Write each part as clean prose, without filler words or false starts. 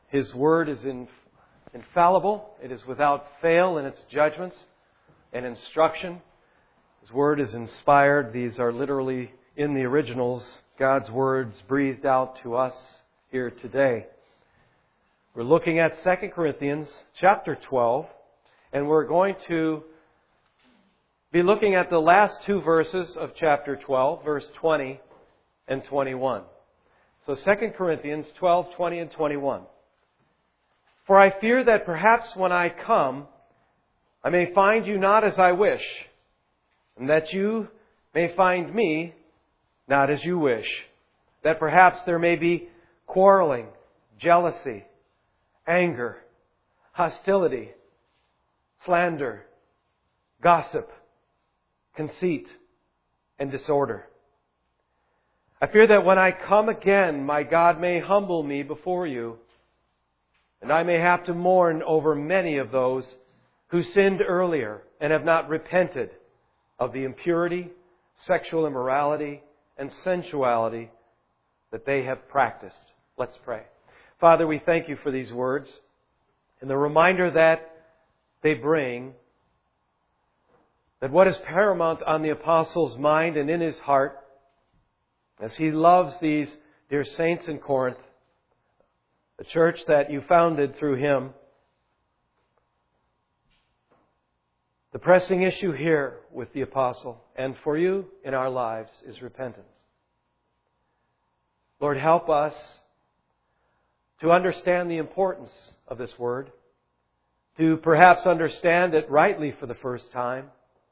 His Word is infallible. It is without fail in its judgments and instruction. His Word is inspired. These are literally, in the originals, God's words breathed out to us here today. We're looking at 2 Corinthians chapter 12, and we're going to be looking at the last two verses of chapter 12, verse 20 and 21. So 2 Corinthians 12, 20 and 21. For I fear that perhaps when I come, I may find you not as I wish, and that you may find me not as you wish. That perhaps there may be quarreling, jealousy, anger, hostility, slander, gossip, conceit, and disorder. I fear that when I come again, my God may humble me before you, and I may have to mourn over many of those who sinned earlier and have not repented of the impurity, sexual immorality, and sensuality that they have practiced. Let's pray. Father, we thank you for these words and the reminder that they bring that what is paramount on the apostle's mind and in his heart, as he loves these dear saints in Corinth, the church that you founded through him, the pressing issue here with the apostle and for you in our lives is repentance. Lord, help us to understand the importance of this word, to perhaps understand it rightly for the first time,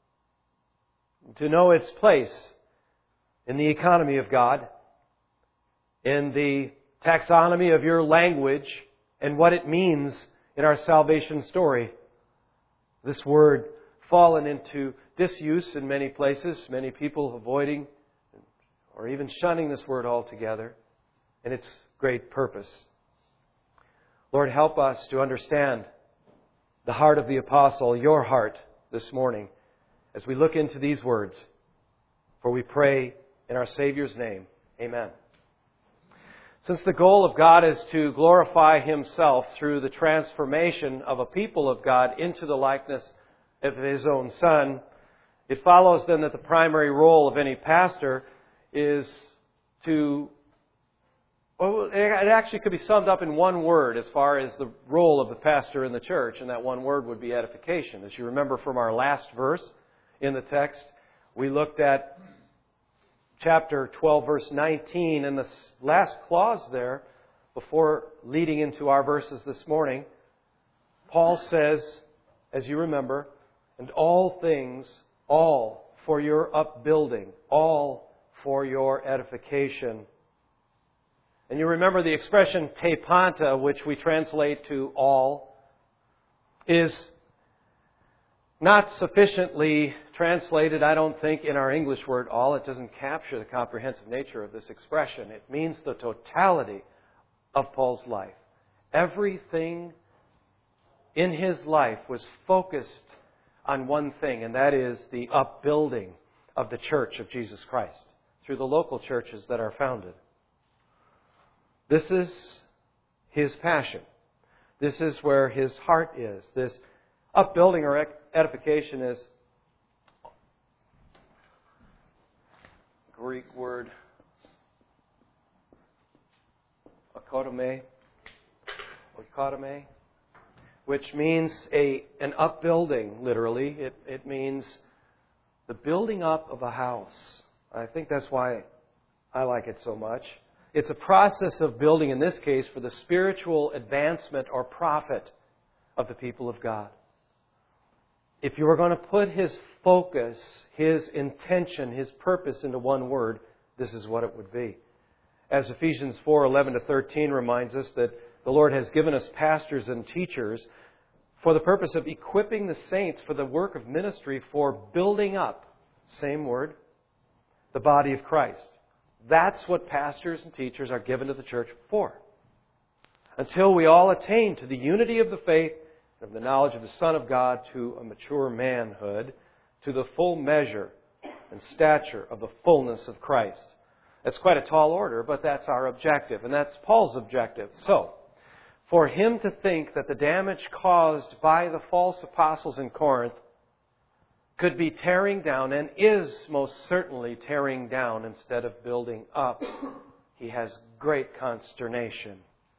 to know its place in the economy of God, in the taxonomy of your language, and what it means in our salvation story. This word fallen into disuse in many places, many people avoiding or even shunning this word altogether, and its great purpose. Lord, help us to understand the heart of the apostle, your heart, this morning, as we look into these words. For we pray in our Savior's name. Amen. Since the goal of God is to glorify Himself through the transformation of a people of God into the likeness of His own Son, it follows then that the primary role of any pastor is to... Well, it actually could be summed up in one word as far as the role of the pastor in the church, and that one word would be edification. As you remember from our last verse in the text, we looked at chapter 12, verse 19, and the last clause there, before leading into our verses this morning, Paul says, as you remember, and all things, all for your upbuilding, all for your edification. And you remember the expression te panta, which we translate to all, is not sufficiently translated, I don't think, in our English word all. It doesn't capture the comprehensive nature of this expression. It means the totality of Paul's life. Everything in his life was focused on one thing, and that is the upbuilding of the church of Jesus Christ through the local churches that are founded. This is his passion. This is where his heart is. This upbuilding or edification is Greek word oikotome, which means an upbuilding, literally. It means the building up of a house. I think that's why I like it so much. It's a process of building, in this case, for the spiritual advancement or profit of the people of God. If you were going to put his focus, his intention, his purpose into one word, this is what it would be. As Ephesians 4:11-13 reminds us that the Lord has given us pastors and teachers for the purpose of equipping the saints for the work of ministry, for building up, same word, the body of Christ. That's what pastors and teachers are given to the church for. Until we all attain to the unity of the faith and of the knowledge of the Son of God, to a mature manhood, to the full measure and stature of the fullness of Christ. That's quite a tall order, but that's our objective, and that's Paul's objective. So, for him to think that the damage caused by the false apostles in Corinth could be tearing down, and is most certainly tearing down instead of building up, he has great consternation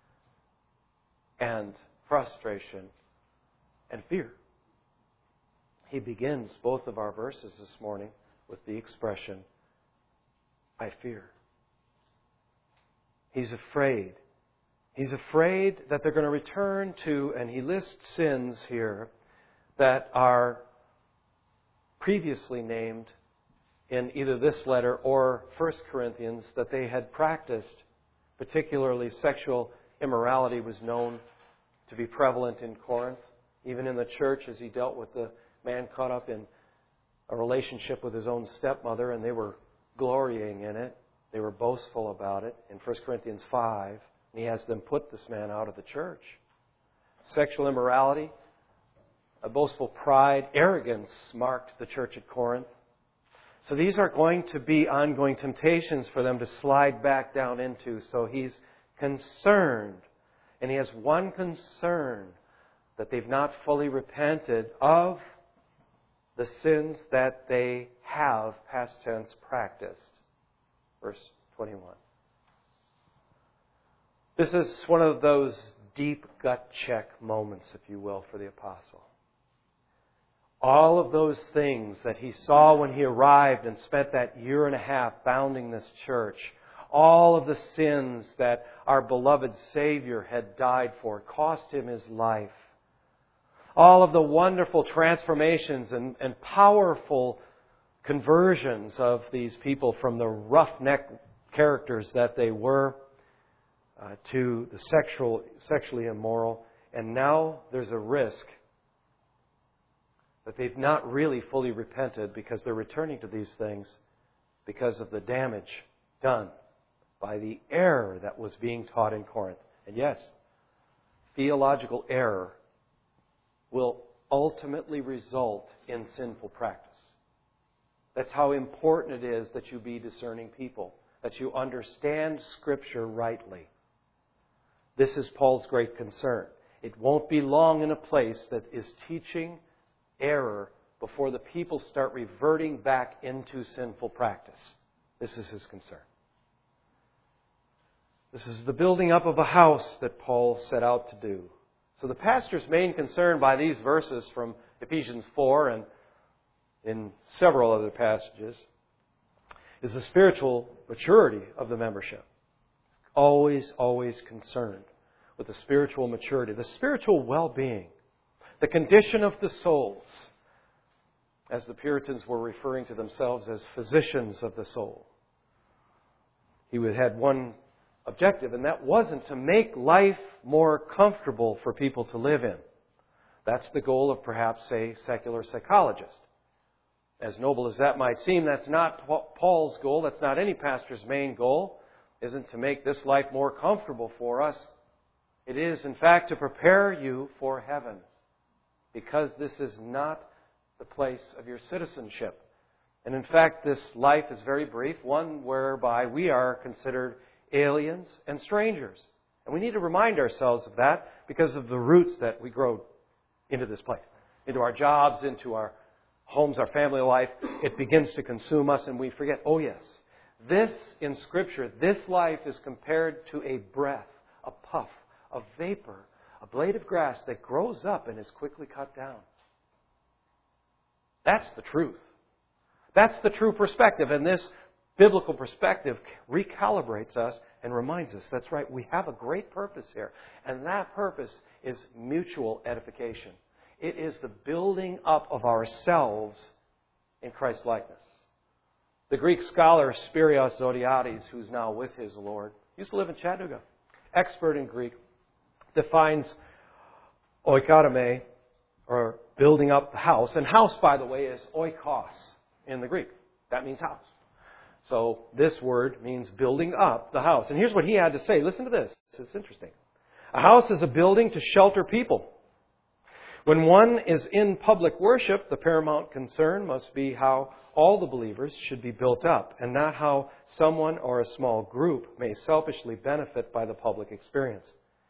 and frustration and fear. He begins both of our verses this morning with the expression, I fear. He's afraid. He's afraid that they're going to return to, and he lists sins here that are previously named in either this letter or 1 Corinthians that they had practiced. Particularly sexual immorality was known to be prevalent in Corinth. Even in the church, as he dealt with the man caught up in a relationship with his own stepmother, and they were glorying in it. They were boastful about it in 1 Corinthians 5. And he has them put this man out of the church. Sexual immorality, a boastful pride, arrogance marked the church at Corinth. So these are going to be ongoing temptations for them to slide back down into. So he's concerned. And he has one concern, that they've not fully repented of the sins that they have, past tense, practiced. Verse 21. This is one of those deep gut check moments, if you will, for the apostle. All of those things that he saw when he arrived and spent that year and a half founding this church, all of the sins that our beloved Savior had died for, cost him his life. All of the wonderful transformations and powerful conversions of these people from the roughneck characters that they were to the sexually immoral. And now there's a risk that they've not really fully repented because they're returning to these things because of the damage done by the error that was being taught in Corinth. And yes, theological error will ultimately result in sinful practice. That's how important it is that you be discerning people, that you understand Scripture rightly. This is Paul's great concern. It won't be long in a place that is teaching error before the people start reverting back into sinful practice. This is his concern. This is the building up of a house that Paul set out to do. So the pastor's main concern by these verses from Ephesians 4 and in several other passages is the spiritual maturity of the membership. Always concerned with the spiritual maturity, the spiritual well-being, the condition of the souls, as the Puritans were referring to themselves as physicians of the soul. He had one objective, and that wasn't to make life more comfortable for people to live in. That's the goal of perhaps a secular psychologist. As noble as that might seem, that's not Paul's goal. That's not any pastor's main goal. Isn't to make this life more comfortable for us. It is, in fact, to prepare you for heaven. Because this is not the place of your citizenship. And in fact, this life is very brief, one whereby we are considered aliens and strangers. And we need to remind ourselves of that because of the roots that we grow into this place. Into our jobs, into our homes, our family life. It begins to consume us and we forget, oh yes, this in Scripture, this life is compared to a breath, a puff, a vapor, a blade of grass that grows up and is quickly cut down. That's the truth. That's the true perspective. And this biblical perspective recalibrates us and reminds us, that's right, we have a great purpose here. And that purpose is mutual edification. It is the building up of ourselves in Christ's likeness. The Greek scholar Spyros Zodhiates, who's now with his Lord, used to live in Chattanooga, expert in Greek, defines oikotome, or building up the house. And house, by the way, is oikos in the Greek. That means house. So this word means building up the house. And here's what he had to say. Listen to this. It's interesting. A house is a building to shelter people. When one is in public worship, the paramount concern must be how all the believers should be built up, and not how someone or a small group may selfishly benefit by the public experience.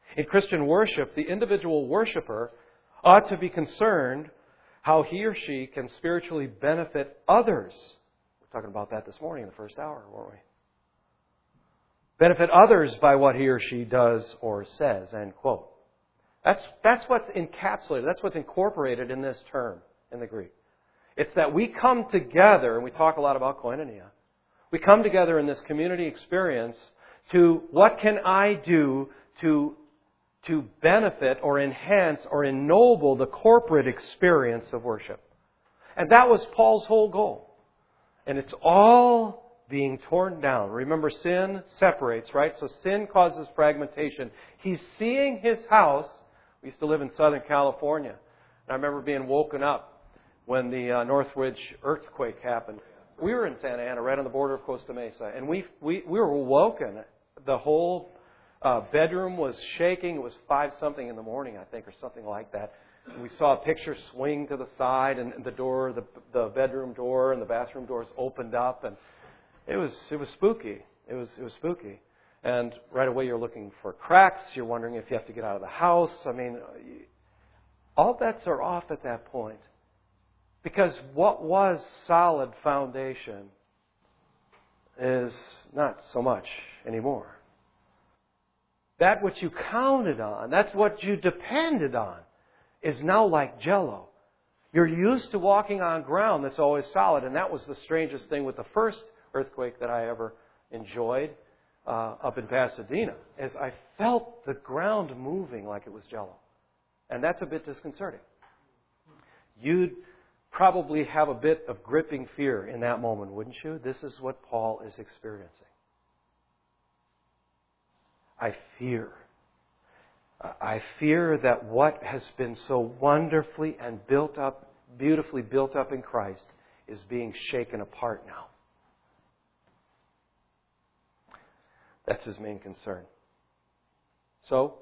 In Christian worship, the individual worshiper ought to be concerned how he or she can spiritually benefit others. We're talking about that this morning in the first hour, weren't we? Benefit others by what he or she does or says, end quote. That's what's encapsulated, that's what's incorporated in this term in the Greek. It's that we come together, and we talk a lot about koinonia. We come together in this community experience to what can I do to benefit or enhance or ennoble the corporate experience of worship. And that was Paul's whole goal. And it's all being torn down. Remember, sin separates, right? So sin causes fragmentation. He's seeing his house. We used to live in Southern California. And I remember being woken up when the Northridge earthquake happened. We were in Santa Ana, right on the border of Costa Mesa. And we were woken. The whole bedroom was shaking. It was 5-something in the morning, I think, or something like that. And we saw a picture swing to the side, and the door, the bedroom door and the bathroom doors opened up, and it was spooky. It was spooky. And right away you're looking for cracks. You're wondering if you have to get out of the house. I mean, all bets are off at that point. Because what was solid foundation is not so much anymore. That which you counted on, that's what you depended on, is now like Jell-O. You're used to walking on ground that's always solid, and that was the strangest thing with the first earthquake that I ever enjoyed up in Pasadena, is I felt the ground moving like it was Jell-O. And that's a bit disconcerting. You'd probably have a bit of gripping fear in that moment, wouldn't you? This is what Paul is experiencing. I fear that what has been so wonderfully and beautifully built up in Christ is being shaken apart now. That's his main concern. So,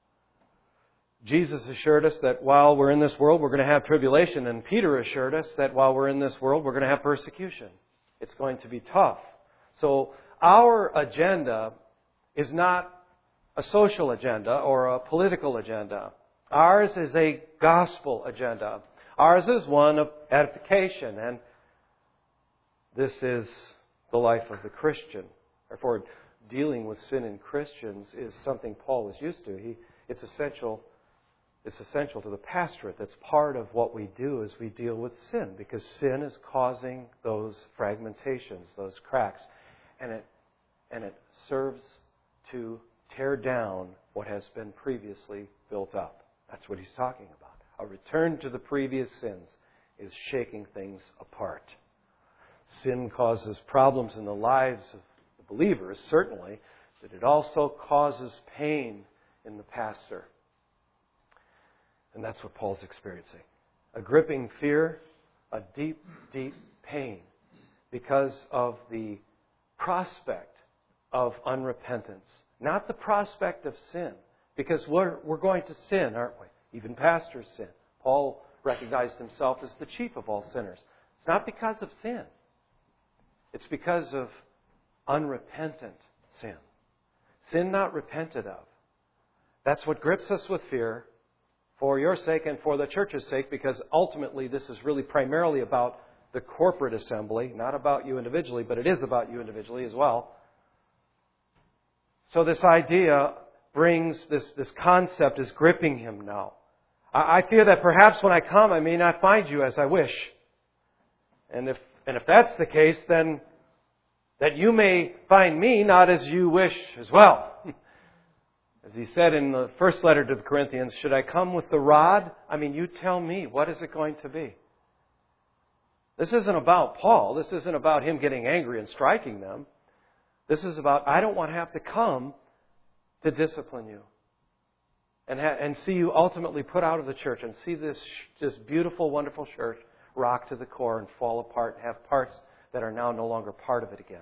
Jesus assured us that while we're in this world, we're going to have tribulation. And Peter assured us that while we're in this world, we're going to have persecution. It's going to be tough. So, our agenda is not a social agenda or a political agenda. Ours is a gospel agenda. Ours is one of edification. And this is the life of the Christian. Therefore, dealing with sin in Christians is something Paul is used to. It's essential to the pastorate. That's part of what we do as we deal with sin, because sin is causing those fragmentations, those cracks, and it serves to tear down what has been previously built up. That's what he's talking about. A return to the previous sins is shaking things apart. Sin causes problems in the lives of the believers, certainly, but it also causes pain in the pastor. And that's what Paul's experiencing. A gripping fear, a deep, deep pain because of the prospect of unrepentance. Not the prospect of sin. Because we're going to sin, aren't we? Even pastors sin. Paul recognized himself as the chief of all sinners. It's not because of sin. It's because of unrepentant sin. Sin not repented of. That's what grips us with fear for your sake and for the church's sake, because ultimately this is really primarily about the corporate assembly, not about you individually, but it is about you individually as well. So this idea brings, this concept is gripping him now. I fear that perhaps when I come, I may not find you as I wish. And if that's the case, then that you may find me not as you wish as well. As he said in the first letter to the Corinthians, should I come with the rod? I mean, you tell me, what is it going to be? This isn't about Paul. This isn't about him getting angry and striking them. This is about, I don't want to have to come to discipline you and see you ultimately put out of the church and see this beautiful, wonderful church rock to the core and fall apart and have parts that are now no longer part of it again.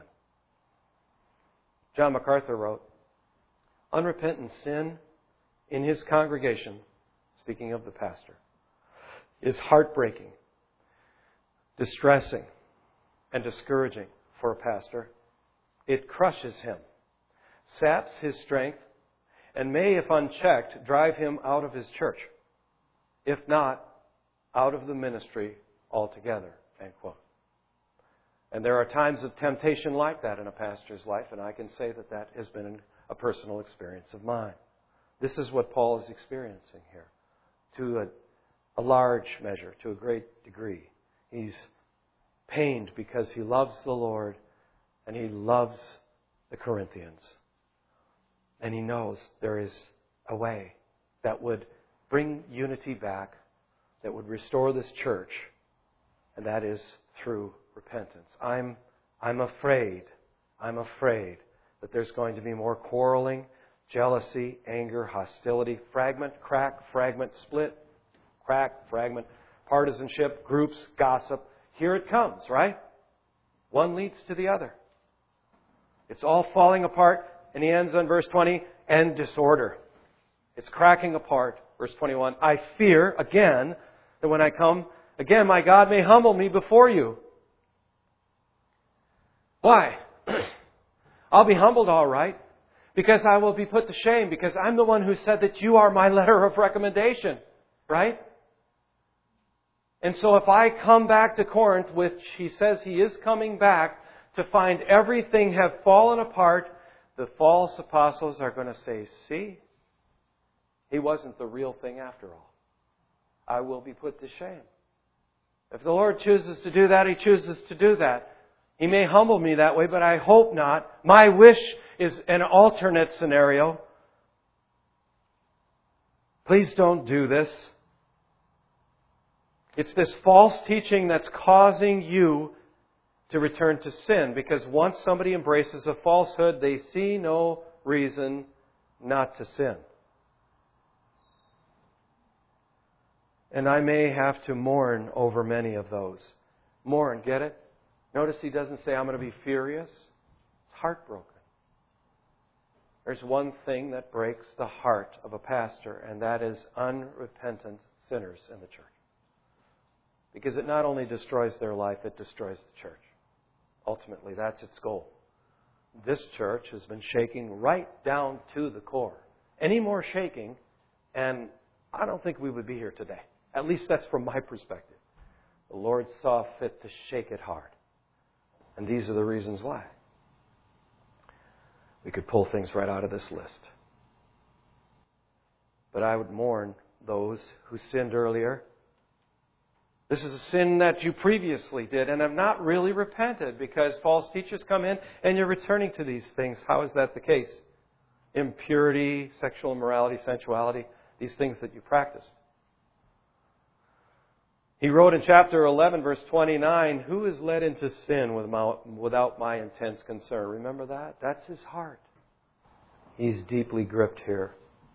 John MacArthur wrote, unrepentant sin in his congregation, speaking of the pastor, is heartbreaking, distressing, and discouraging for a pastor. It crushes him, saps his strength, and may, if unchecked, drive him out of his church. If not, out of the ministry altogether. End quote. And there are times of temptation like that in a pastor's life, and I can say that that has been a personal experience of mine. This is what Paul is experiencing here, to a large measure, to a great degree. He's pained because he loves the Lord and he loves the Corinthians. And he knows there is a way that would bring unity back, that would restore this church, and that is through repentance. I'm afraid that there's going to be more quarreling, jealousy, anger, hostility, fragment, crack, fragment, split, crack, fragment, partisanship, groups, gossip. Here it comes, right? One leads to the other. It's all falling apart, and he ends on verse 20, and disorder. It's cracking apart. Verse 21, I fear, again, that when I come, again, my God may humble me before you. Why? I'll be humbled, all right, because I will be put to shame, because I'm the one who said that you are my letter of recommendation, right? And so if I come back to Corinth, which he says he is coming back, to find everything have fallen apart, the false apostles are going to say, see, he wasn't the real thing after all. I will be put to shame. If the Lord chooses to do that, He chooses to do that. He may humble me that way, but I hope not. My wish is an alternate scenario. Please don't do this. It's this false teaching that's causing you to return to sin, because once somebody embraces a falsehood, they see no reason not to sin. And I may have to mourn over many of those. Mourn, get it? Notice he doesn't say, I'm going to be furious. It's heartbroken. There's one thing that breaks the heart of a pastor, and that is unrepentant sinners in the church. Because it not only destroys their life, it destroys the church. Ultimately, that's its goal. This church has been shaking right down to the core. Any more shaking, and I don't think we would be here today. At least that's from my perspective. The Lord saw fit to shake it hard. And these are the reasons why. We could pull things right out of this list. But I would mourn those who sinned earlier. This is a sin that you previously did and have not really repented, because false teachers come in and you're returning to these things. How is that the case? Impurity, sexual immorality, sensuality, these things that you practiced. He wrote in chapter 11, verse 29, who is led into sin without my intense concern? Remember that? That's his heart. He's deeply gripped here.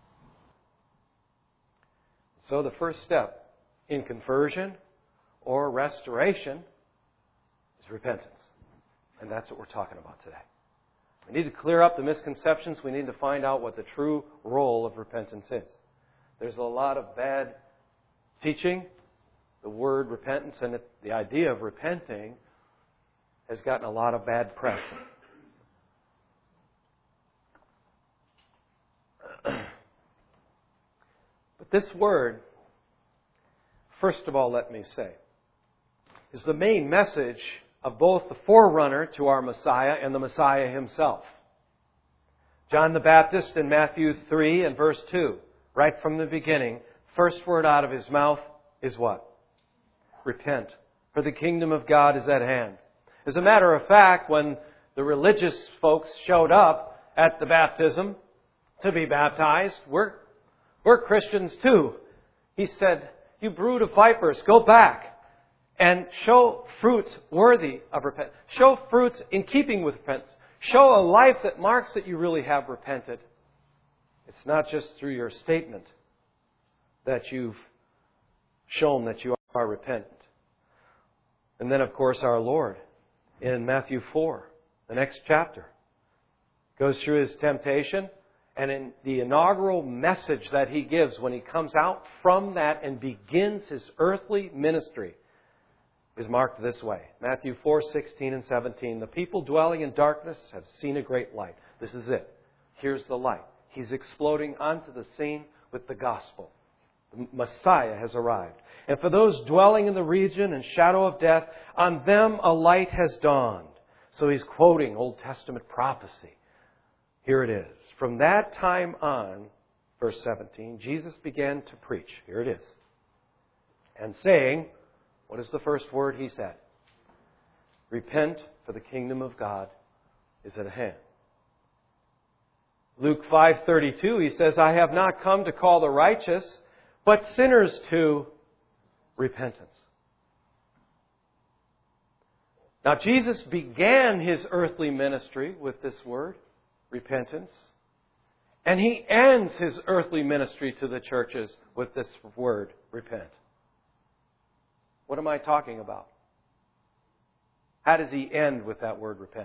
So the first step in conversion or restoration is repentance. And that's what we're talking about today. We need to clear up the misconceptions. We need to find out what the true role of repentance is. There's a lot of bad teaching. The word repentance and the idea of repenting has gotten a lot of bad press. But this word, first of all, let me say, is the main message of both the forerunner to our Messiah and the Messiah himself. John the Baptist in Matthew 3 and verse 2, right from the beginning, first word out of his mouth is what? Repent, for the kingdom of God is at hand. As a matter of fact, when the religious folks showed up at the baptism to be baptized, we're Christians too. He said, you brood of vipers, go back and show fruits worthy of repentance. Show fruits in keeping with repentance. Show a life that marks that you really have repented. It's not just through your statement that you've shown that you are repentant. And then, of course, our Lord in Matthew 4, the next chapter, goes through His temptation, and in the inaugural message that He gives when He comes out from that and begins His earthly ministry is marked this way. Matthew 4, 16 and 17. The people dwelling in darkness have seen a great light. This is it. Here's the light. He's exploding onto the scene with the gospel. The Messiah has arrived. And for those dwelling in the region and shadow of death, on them a light has dawned. So he's quoting Old Testament prophecy. Here it is. From that time on, verse 17, Jesus began to preach. Here it is. And saying, what is the first word he said? Repent, for the kingdom of God is at hand. Luke 5:32, he says, I have not come to call the righteous, but sinners to repentance. Now, Jesus began His earthly ministry with this word, repentance. And He ends His earthly ministry to the churches with this word, repent. What am I talking about? How does He end with that word, repent?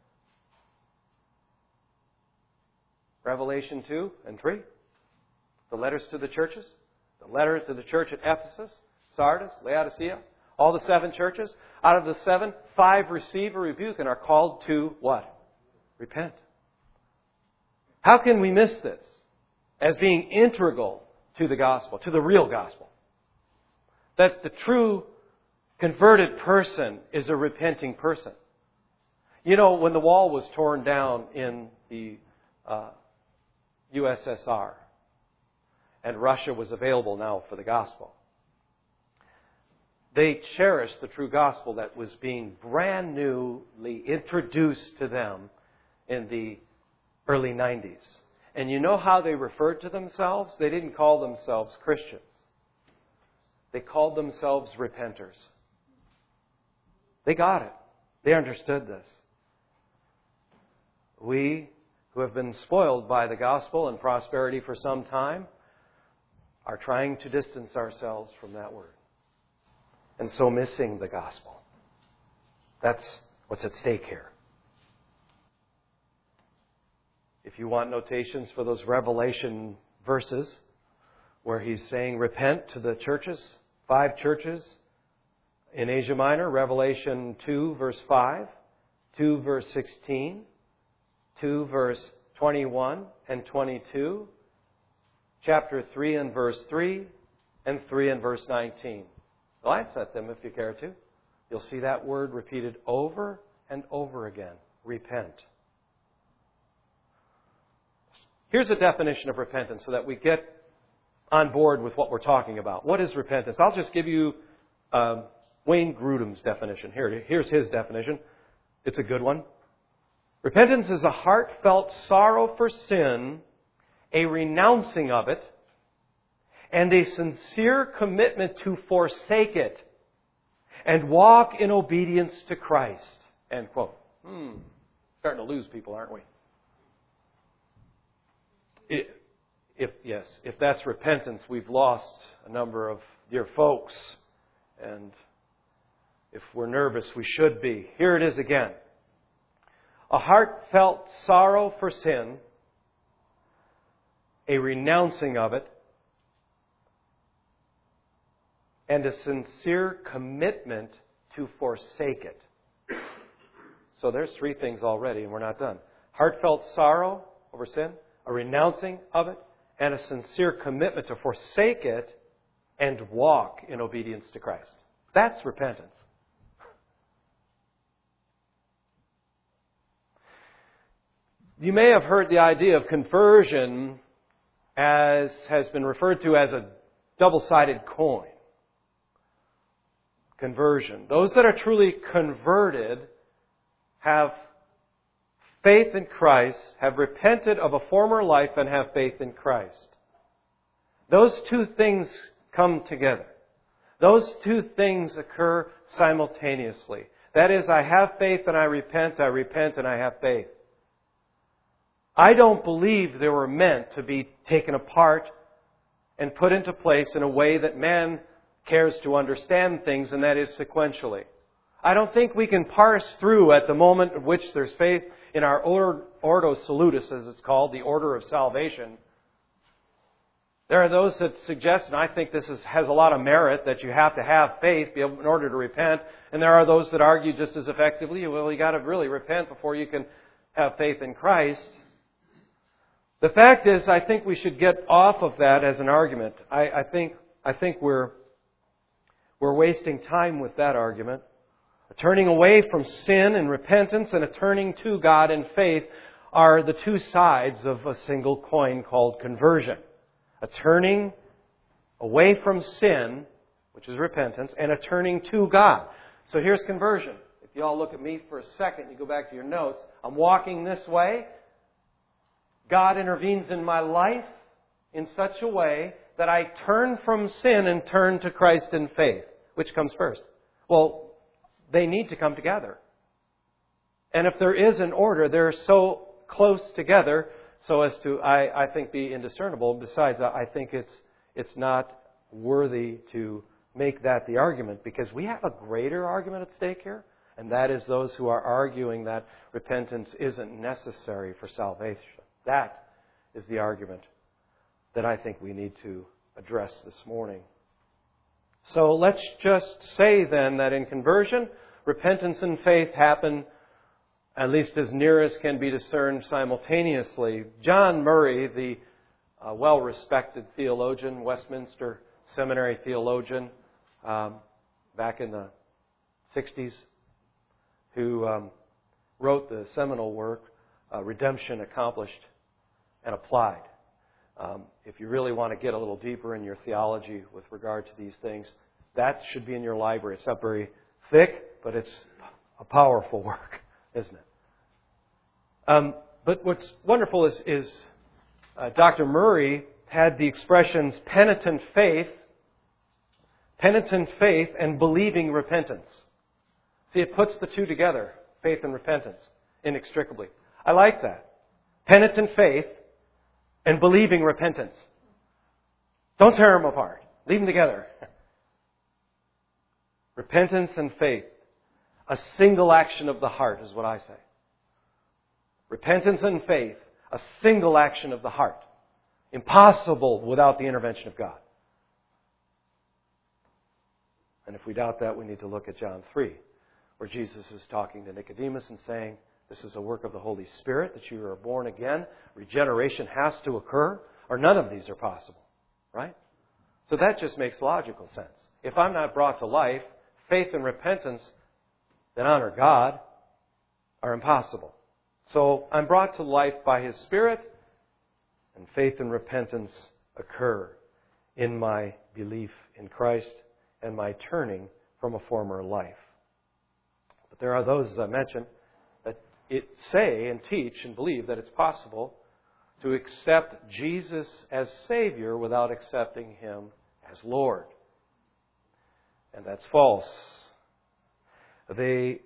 Revelation 2 and 3. The letters to the churches. The letters to the church at Ephesus, Sardis, Laodicea. All the 7 churches. Out of the 7, 5 receive a rebuke and are called to what? Repent. How can we miss this as being integral to the gospel, to the real gospel? That the true converted person is a repenting person. You know, when the wall was torn down in the USSR and Russia was available now for the gospel, they cherished the true gospel that was being brand newly introduced to them in the early 90s. And you know how they referred to themselves? They didn't call themselves Christians. They called themselves repenters. They got it. They understood this. We, who have been spoiled by the gospel and prosperity for some time, are trying to distance ourselves from that word. And so missing the gospel. That's what's at stake here. If you want notations for those Revelation verses where he's saying repent to the churches, 5 churches in Asia Minor, Revelation 2 verse 5, 2 verse 16, 2 verse 21 and 22, chapter 3 and verse 3, and 3 and verse 19. Glance at them if you care to. You'll see that word repeated over and over again. Repent. Here's a definition of repentance so that we get on board with what we're talking about. What is repentance? I'll just give you Wayne Grudem's definition. Here's his definition. It's a good one. Repentance is a heartfelt sorrow for sin, a renouncing of it, and a sincere commitment to forsake it and walk in obedience to Christ. End quote. Starting to lose people, aren't we? If that's repentance, we've lost a number of dear folks. And if we're nervous, we should be. Here it is again. A heartfelt sorrow for sin, a renouncing of it, and a sincere commitment to forsake it. So there's 3 things already, and we're not done. Heartfelt sorrow over sin, a renouncing of it, and a sincere commitment to forsake it and walk in obedience to Christ. That's repentance. You may have heard the idea of conversion as has been referred to as a double-sided coin. Conversion. Those that are truly converted have faith in Christ, have repented of a former life, and have faith in Christ. Those 2 things come together. Those 2 things occur simultaneously. That is, I have faith and I repent and I have faith. I don't believe they were meant to be taken apart and put into place in a way that man cares to understand things, and that is sequentially. I don't think we can parse through at the moment of which there's faith in our Ordo Salutis, as it's called, the order of salvation. There are those that suggest, and I think this has a lot of merit, that you have to have faith in order to repent. And there are those that argue just as effectively, well, you got to really repent before you can have faith in Christ. The fact is, I think we should get off of that as an argument. I think we're wasting time with that argument. A turning away from sin and repentance and a turning to God in faith are the two sides of a single coin called conversion. A turning away from sin, which is repentance, and a turning to God. So here's conversion. If you all look at me for a second, you go back to your notes. I'm walking this way. God intervenes in my life in such a way that I turn from sin and turn to Christ in faith. Which comes first? Well, they need to come together. And if there is an order, they're so close together so as to, I think, be indiscernible. Besides, I think it's not worthy to make that the argument, because we have a greater argument at stake here, and that is those who are arguing that repentance isn't necessary for salvation. That is the argument that I think we need to address this morning. So let's just say then that in conversion, repentance and faith happen, at least as near as can be discerned, simultaneously. John Murray, the well-respected theologian, Westminster Seminary theologian, back in the 60s, who wrote the seminal work, Redemption Accomplished and Applied. If you really want to get a little deeper in your theology with regard to these things, that should be in your library. It's not very thick, but it's a powerful work, isn't it? But what's wonderful is Dr. Murray had the expressions penitent faith, and believing repentance. See, it puts the two together, faith and repentance, inextricably. I like that. Penitent faith and believing repentance. Don't tear them apart. Leave them together. Repentance and faith. A single action of the heart is what I say. Repentance and faith. A single action of the heart. Impossible without the intervention of God. And if we doubt that, we need to look at John 3, where Jesus is talking to Nicodemus and saying, this is a work of the Holy Spirit, that you are born again. Regeneration has to occur, or none of these are possible. Right? So that just makes logical sense. If I'm not brought to life, faith and repentance that honor God are impossible. So I'm brought to life by His Spirit, and faith and repentance occur in my belief in Christ and my turning from a former life. But there are those, as I mentioned, that say and teach and believe that it's possible to accept Jesus as Savior without accepting Him as Lord. And that's false. They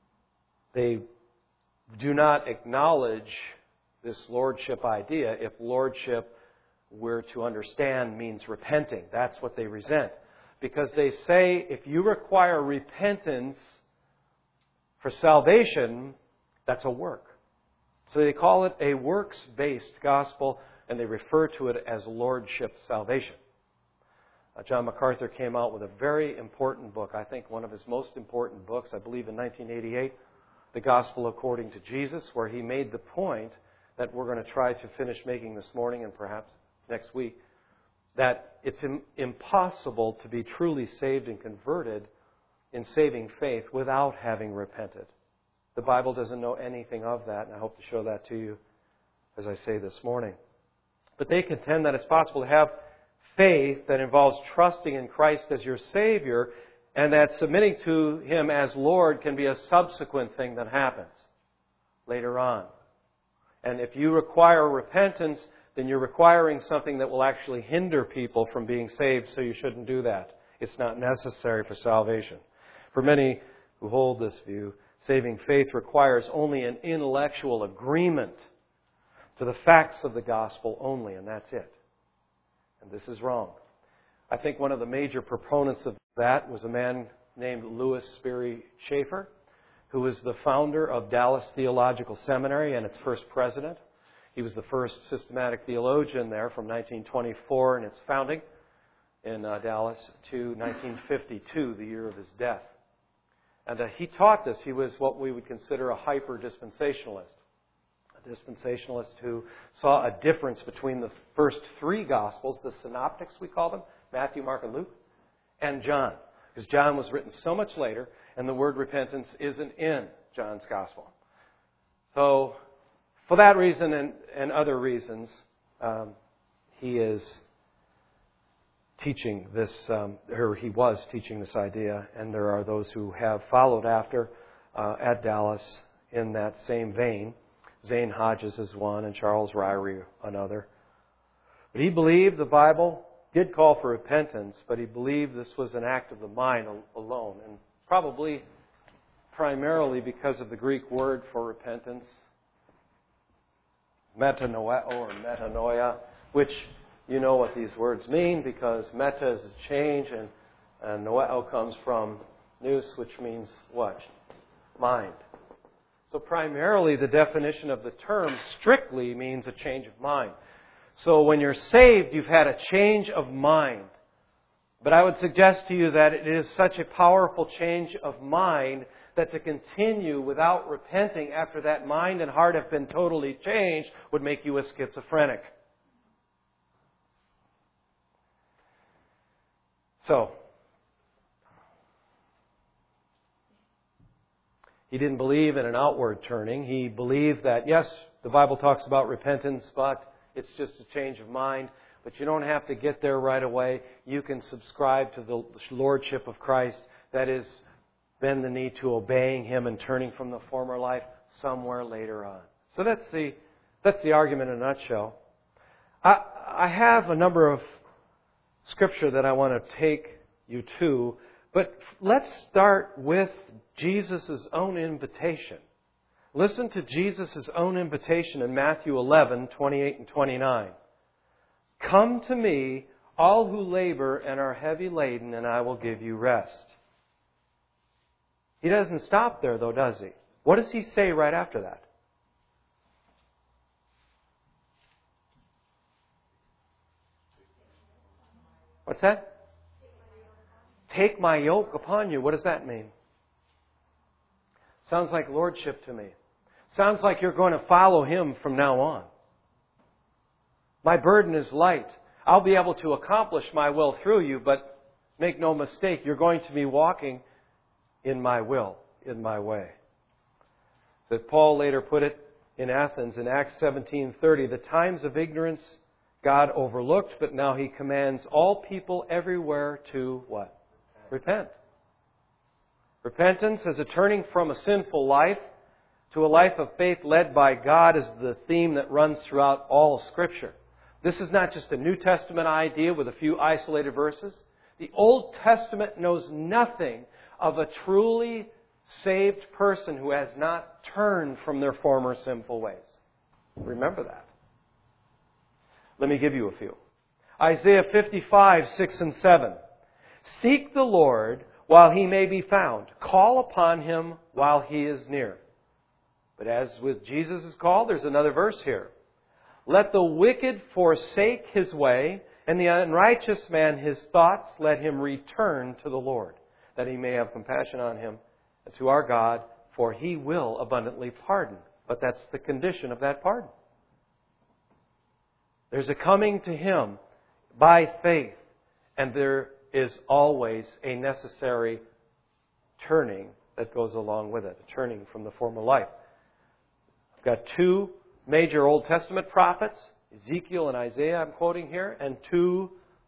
do not acknowledge this lordship idea if lordship, we're to understand, means repenting. That's what they resent. Because they say if you require repentance for salvation, that's a work. So they call it a works-based gospel, and they refer to it as lordship salvation. John MacArthur came out with a very important book, I think one of his most important books, I believe in 1988, The Gospel According to Jesus, where he made the point that we're going to try to finish making this morning and perhaps next week, that it's impossible to be truly saved and converted in saving faith without having repented. The Bible doesn't know anything of that, and I hope to show that to you as I say this morning. But they contend that it's possible to have faith that involves trusting in Christ as your Savior, and that submitting to Him as Lord can be a subsequent thing that happens later on. And if you require repentance, then you're requiring something that will actually hinder people from being saved, so you shouldn't do that. It's not necessary for salvation. For many who hold this view, saving faith requires only an intellectual agreement to the facts of the gospel only, and that's it. And this is wrong. I think one of the major proponents of that was a man named Lewis Sperry Chafer, who was the founder of Dallas Theological Seminary and its first president. He was the first systematic theologian there from 1924 in its founding in Dallas to 1952, the year of his death. And he taught this. He was what we would consider a hyper-dispensationalist. dispensationalist who saw a difference between the first three Gospels, the synoptics we call them, Matthew, Mark, and Luke, and John. Because John was written so much later, and the word repentance isn't in John's Gospel. So, for that reason and other reasons, he is teaching this, or he was teaching this idea, and there are those who have followed after at Dallas in that same vein. Zane Hodges is one, and Charles Ryrie another. But he believed the Bible did call for repentance, but he believed this was an act of the mind alone, and probably primarily because of the Greek word for repentance, metanoeo or metanoia, which you know what these words mean, because meta is a change, and noeo comes from nous, which means what? Mind. So primarily the definition of the term strictly means a change of mind. So when you're saved, you've had a change of mind. But I would suggest to you that it is such a powerful change of mind that to continue without repenting after that mind and heart have been totally changed would make you a schizophrenic. So, he didn't believe in an outward turning. He believed that, yes, the Bible talks about repentance, but it's just a change of mind. But you don't have to get there right away. You can subscribe to the Lordship of Christ. That is, bend the knee to obeying Him and turning from the former life somewhere later on. So that's the argument in a nutshell. I have a number of scripture that I want to take you to, but let's start with Jesus' own invitation. Listen to Jesus' own invitation in Matthew 11, 28 and 29. Come to me, all who labor and are heavy laden, and I will give you rest. He doesn't stop there, though, does he? What does he say right after that? What's that? Take my yoke upon you. What does that mean? Sounds like lordship to me. Sounds like you're going to follow Him from now on. My burden is light. I'll be able to accomplish my will through you, but make no mistake, you're going to be walking in my will, in my way. That Paul later put it in Athens in Acts 17:30, the times of ignorance God overlooked, but now He commands all people everywhere to what? Repent. Repentance as a turning from a sinful life to a life of faith led by God is the theme that runs throughout all Scripture. This is not just a New Testament idea with a few isolated verses. The Old Testament knows nothing of a truly saved person who has not turned from their former sinful ways. Remember that. Let me give you a few. Isaiah 55, 6 and 7. Seek the Lord while He may be found. Call upon Him while He is near. But as with Jesus' call, there's another verse here. Let the wicked forsake his way, and the unrighteous man his thoughts, let him return to the Lord, that He may have compassion on him, and to our God, for He will abundantly pardon. But that's the condition of that pardon. There's a coming to Him by faith, and there is always a necessary turning that goes along with it, a turning from the former life. I've got two major Old Testament prophets, Ezekiel and Isaiah I'm quoting here, and two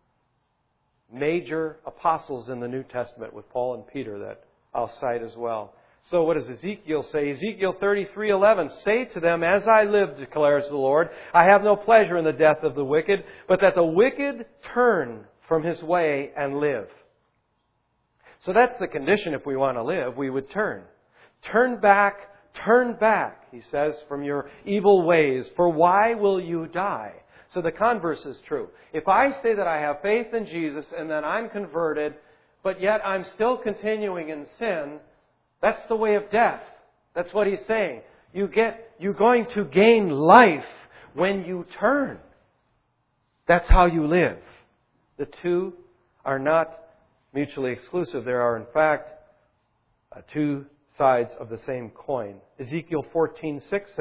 major apostles in the New Testament with Paul and Peter that I'll cite as well. So what does Ezekiel say? Ezekiel 33:11, say to them, as I live, declares the Lord, I have no pleasure in the death of the wicked, but that the wicked turn from his way and live. So that's the condition if we want to live. We would turn. Turn back, he says, from your evil ways. For why will you die? So the converse is true. If I say that I have faith in Jesus and that I'm converted, but yet I'm still continuing in sin, that's the way of death. That's what he's saying. You're going to gain life when you turn. That's how you live. The two are not mutually exclusive. There are, in fact, two sides of the same coin. Ezekiel 14:6 says,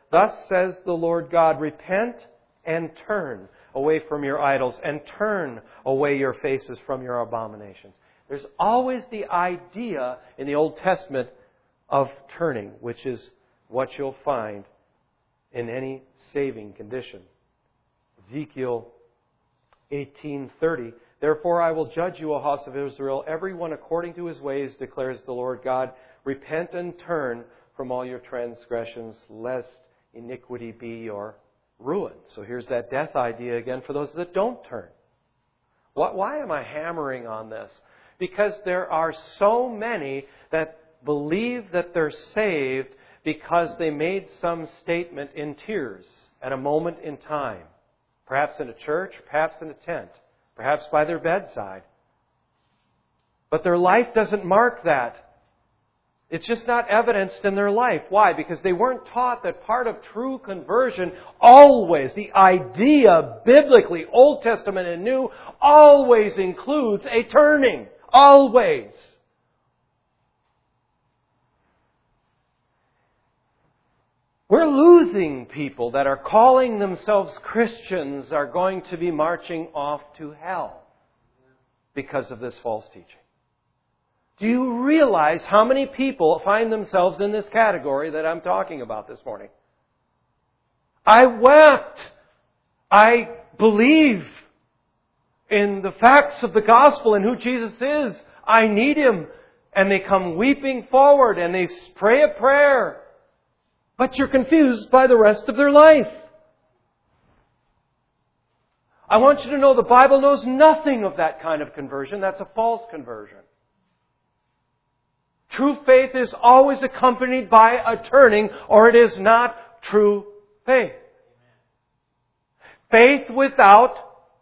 Thus says the Lord God, repent and turn away from your idols, and turn away your faces from your abominations. There's always the idea in the Old Testament of turning, which is what you'll find in any saving condition. Ezekiel 18:30. Therefore I will judge you, O house of Israel, everyone according to his ways, declares the Lord God. Repent and turn from all your transgressions, lest iniquity be your ruin. So here's that death idea again for those that don't turn. Why am I hammering on this? Because there are so many that believe that they're saved because they made some statement in tears at a moment in time. Perhaps in a church, perhaps in a tent, perhaps by their bedside. But their life doesn't mark that. It's just not evidenced in their life. Why? Because they weren't taught that part of true conversion always, the idea biblically, Old Testament and New, always includes a turning. Always. We're losing people that are calling themselves Christians are going to be marching off to hell because of this false teaching. Do you realize how many people find themselves in this category that I'm talking about this morning? I wept. I believe in the facts of the gospel and who Jesus is. I need Him. And they come weeping forward and they pray a prayer. But you're confused by the rest of their life. I want you to know the Bible knows nothing of that kind of conversion. That's a false conversion. True faith is always accompanied by a turning, or it is not true faith. Faith without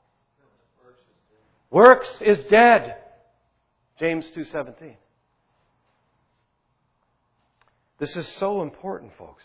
works is dead. James 2:17. This is so important, folks.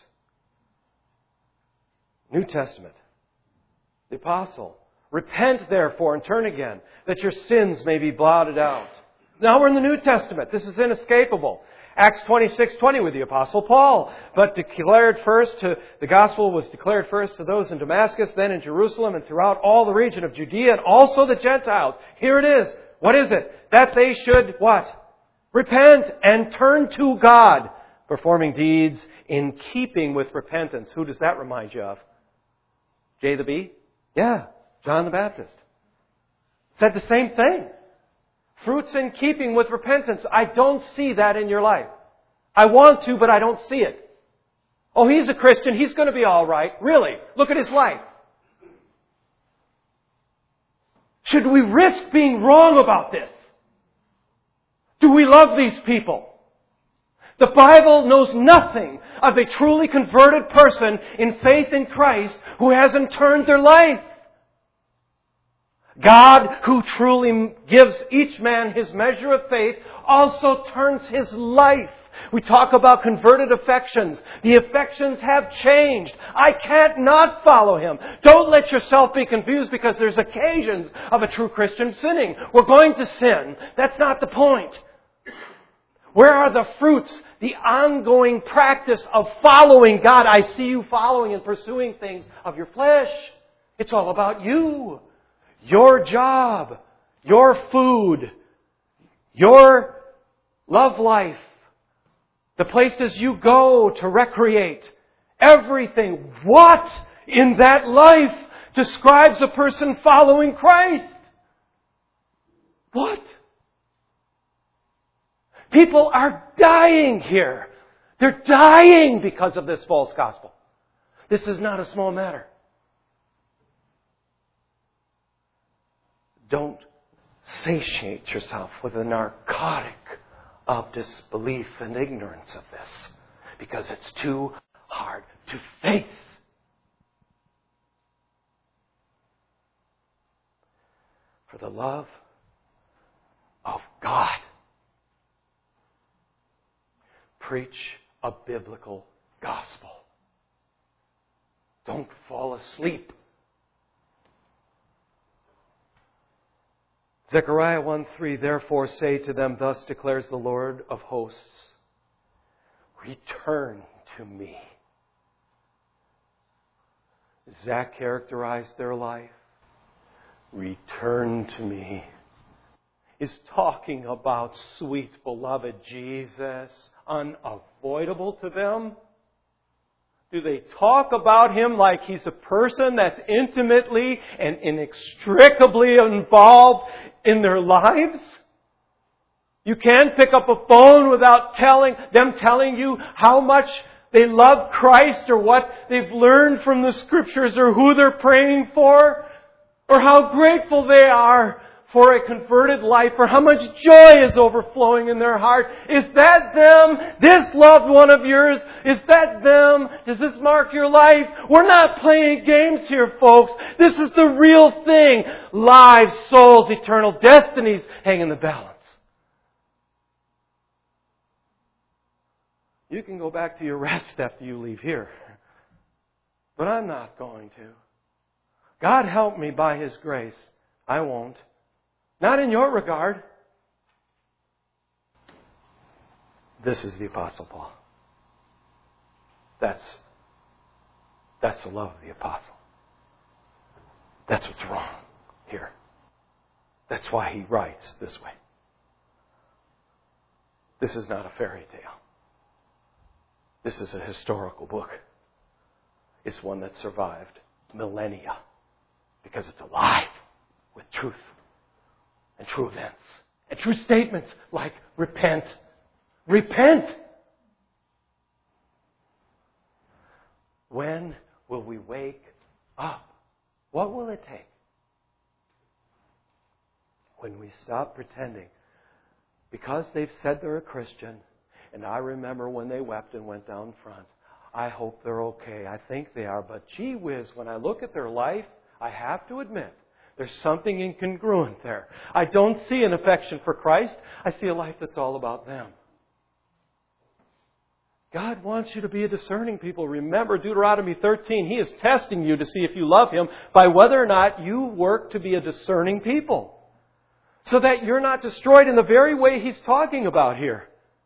New Testament. The Apostle. Repent, therefore, and turn again, that your sins may be blotted out. Now we're in the New Testament. This is inescapable. Acts 26:20 with the Apostle Paul. But the gospel was declared first to those in Damascus, then in Jerusalem, and throughout all the region of Judea, and also the Gentiles. Here it is. What is it? That they should, what? Repent and turn to God, performing deeds in keeping with repentance. Who does that remind you of? J the B? Yeah, John the Baptist. Said the same thing. Fruits in keeping with repentance. I don't see that in your life. I want to, but I don't see it. Oh, he's a Christian. He's going to be all right. Really? Look at his life. Should we risk being wrong about this? Do we love these people? The Bible knows nothing of a truly converted person in faith in Christ who hasn't turned their life. God, who truly gives each man his measure of faith, also turns his life. We talk about converted affections. The affections have changed. I can't not follow Him. Don't let yourself be confused because there's occasions of a true Christian sinning. We're going to sin. That's not the point. Where are the fruits, the ongoing practice of following God? I see you following and pursuing things of your flesh. It's all about you. Your job, your food, your love life, the places you go to recreate, everything. What in that life describes a person following Christ? What? People are dying here. They're dying because of this false gospel. This is not a small matter. Don't satiate yourself with a narcotic of disbelief and ignorance of this, because it's too hard to face. For the love of God, preach a biblical gospel. Don't fall asleep. Zechariah 1:3, therefore say to them, thus declares the Lord of hosts, return to me, Does that characterize their life? Return to me. Is talking about sweet, beloved Jesus unavoidable to them? Do they talk about Him like He's a person that's intimately and inextricably involved in their lives? You can't pick up a phone without them telling you how much they love Christ or what they've learned from the Scriptures or who they're praying for or how grateful they are for a converted life or how much joy is overflowing in their heart. Is that them? This loved one of yours? Is that them? Does this mark your life? We're not playing games here, folks. This is the real thing. Lives, souls, eternal destinies hang in the balance. You can go back to your rest after you leave here. But I'm not going to. God help me by His grace. I won't. Not in your regard. This is the Apostle Paul. That's the love of the Apostle. That's what's wrong here. That's why he writes this way. This is not a fairy tale. This is a historical book. It's one that survived millennia because it's alive with truth and true events and true statements like repent. Repent! When will we wake up? What will it take? When we stop pretending. Because they've said they're a Christian, and I remember when they wept and went down front. I hope they're okay. I think they are. But gee whiz, when I look at their life, I have to admit, there's something incongruent there. I don't see an affection for Christ. I see a life that's all about them. God wants you to be a discerning people. Remember Deuteronomy 13. He is testing you to see if you love Him by whether or not you work to be a discerning people. So that you're not destroyed in the very way He's talking about here.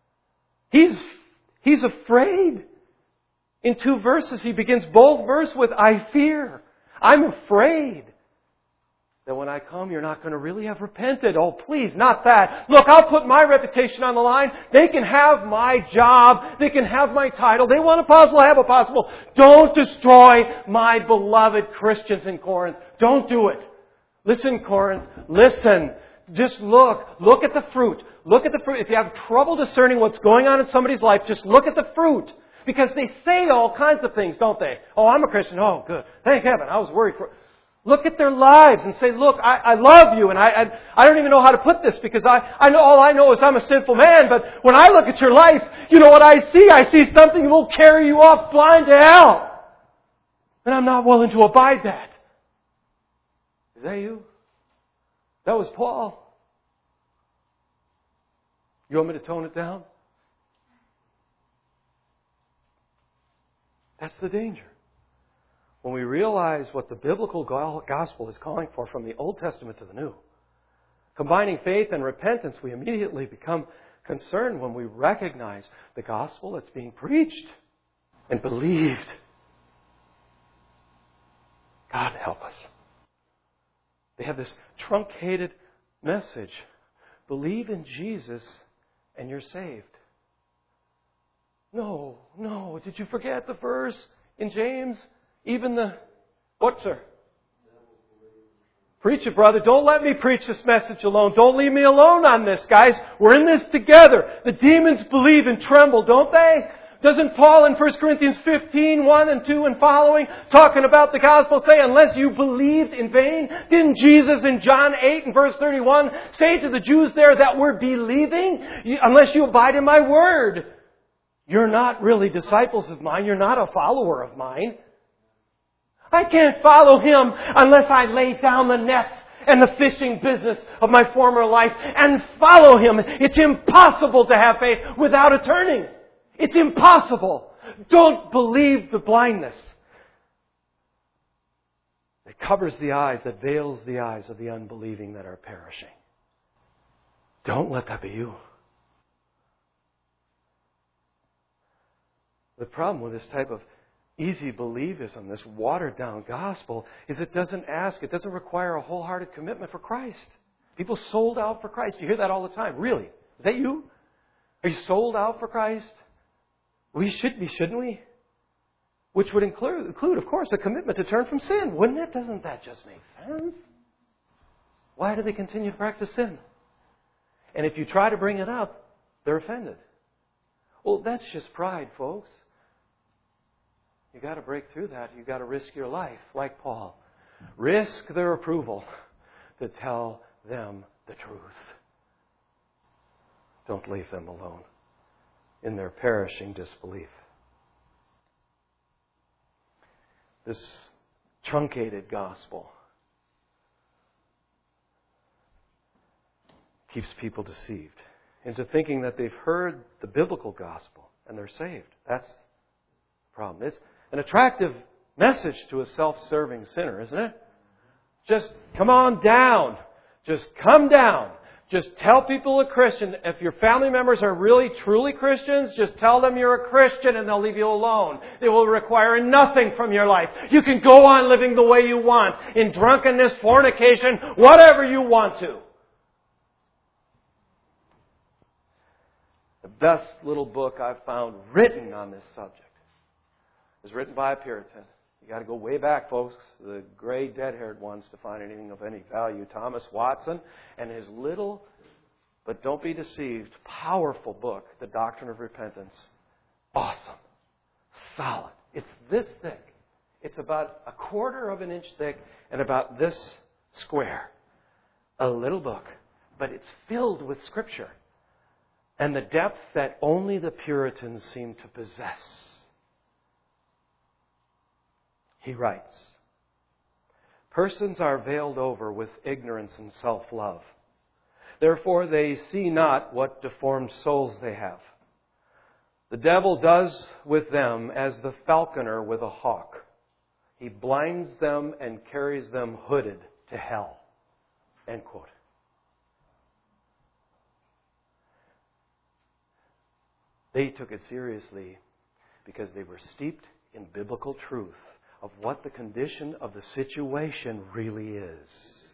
He's afraid. In 2 verses, he begins both verses with, I fear. I'm afraid that when I come, you're not going to really have repented. Oh, please, not that. Look, I'll put my reputation on the line. They can have my job. They can have my title. They want apostle, I have apostle. Don't destroy my beloved Christians in Corinth. Don't do it. Listen, Corinth. Listen. Just look. Look at the fruit. Look at the fruit. If you have trouble discerning what's going on in somebody's life, just look at the fruit. Because they say all kinds of things, don't they? Oh, I'm a Christian. Oh, good. Thank heaven. I was worried for... Look at their lives and say, look, I love you, and I don't even know how to put this because I know all I know is I'm a sinful man, but when I look at your life, you know what I see? I see something that will carry you off blind to hell. And I'm not willing to abide that. Is that you? That was Paul. You want me to tone it down? That's the danger. When we realize what the biblical gospel is calling for from the Old Testament to the New, combining faith and repentance, we immediately become concerned when we recognize the gospel that's being preached and believed. God help us. They have this truncated message. Believe in Jesus and you're saved. No. Did you forget the verse in James? What, sir? Preach it, brother. Don't let me preach this message alone. Don't leave me alone on this, guys. We're in this together. The demons believe and tremble, don't they? Doesn't Paul in 1 Corinthians 15, 1 and 2 and following, talking about the gospel, say, unless you believed in vain? Didn't Jesus in John 8 and verse 31 say to the Jews there that we're believing? Unless you abide in my word, you're not really disciples of mine. You're not a follower of mine. I can't follow Him unless I lay down the nets and the fishing business of my former life and follow Him. It's impossible to have faith without a turning. It's impossible. Don't believe the blindness that covers the eyes, that veils the eyes of the unbelieving that are perishing. Don't let that be you. The problem with this type of easy believism, this watered down gospel, is it doesn't require a wholehearted commitment for Christ. People sold out for Christ. You hear that all the time. Really? Is that you? Are you sold out for Christ? We should be, shouldn't we? Which would include, of course, a commitment to turn from sin. Wouldn't it? Doesn't that just make sense? Why do they continue to practice sin? And if you try to bring it up, they're offended. Well, that's just pride, folks. You've got to break through that. You've got to risk your life, like Paul. Risk their approval to tell them the truth. Don't leave them alone in their perishing disbelief. This truncated gospel keeps people deceived into thinking that they've heard the biblical gospel and they're saved. That's the problem. It's an attractive message to a self-serving sinner, isn't it? Just come on down. Just come down. Just tell people a Christian. If your family members are really, truly Christians, just tell them you're a Christian and they'll leave you alone. They will require nothing from your life. You can go on living the way you want, in drunkenness, fornication, whatever you want to. The best little book I've found written on this subject is written by a Puritan. You got to go way back, folks, the gray, dead-haired ones, to find anything of any value. Thomas Watson and his little, but don't be deceived, powerful book, The Doctrine of Repentance. Awesome. Solid. It's this thick. It's about 1/4 of an inch thick and about this square. A little book. But it's filled with Scripture. And the depth that only the Puritans seem to possess. He writes, persons are veiled over with ignorance and self-love. Therefore they see not what deformed souls they have. The devil does with them as the falconer with a hawk. He blinds them and carries them hooded to hell. End quote. They took it seriously because they were steeped in biblical truth of what the condition of the situation really is.